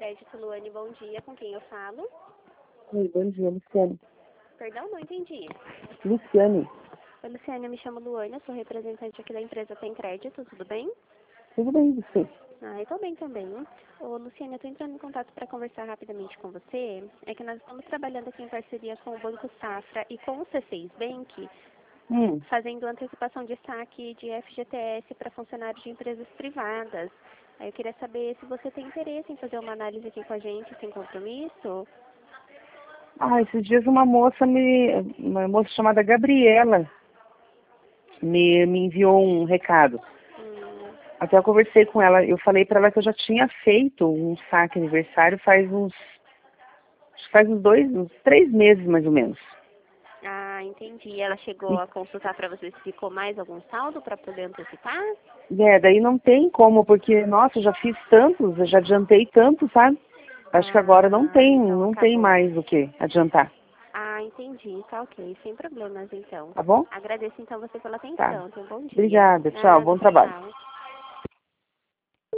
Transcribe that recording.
Crédito, Luane, bom dia. Com quem eu falo? Oi, bom dia, Luciane. Perdão, não entendi. Luciane, Oi, Luciane, eu me chamo Luane, eu sou representante aqui da empresa Tem Crédito, tudo bem? tudo bem você? Ah, eu tô bem também. Ô, Luciane, eu tô entrando em contato para conversar rapidamente com você. É que nós estamos trabalhando aqui em parceria com o Banco Safra e com o C6 Bank, fazendo antecipação de saque de FGTS para funcionários de empresas privadas. Aí eu queria saber se você tem interesse em fazer uma análise aqui com a gente, sem compromisso. Esses dias uma moça chamada Gabriela me enviou um recado. Até eu conversei com ela, eu falei para ela que eu já tinha feito um saque aniversário acho que faz uns 3 meses mais ou menos. Ah, entendi. Ela chegou a consultar para você se ficou mais algum saldo para poder antecipar? Daí não tem como, porque, nossa, eu já fiz tantos, eu já adiantei tanto, sabe? Acho que agora não tem, Então não tem acabou. mais o que adiantar, Ah, entendi. Tá ok. Sem problemas, então. tá bom? Agradeço, então, você pela Tá. atenção. Tenha um bom dia. Obrigada, tchau, Nada, bom tchau, trabalho. tchau.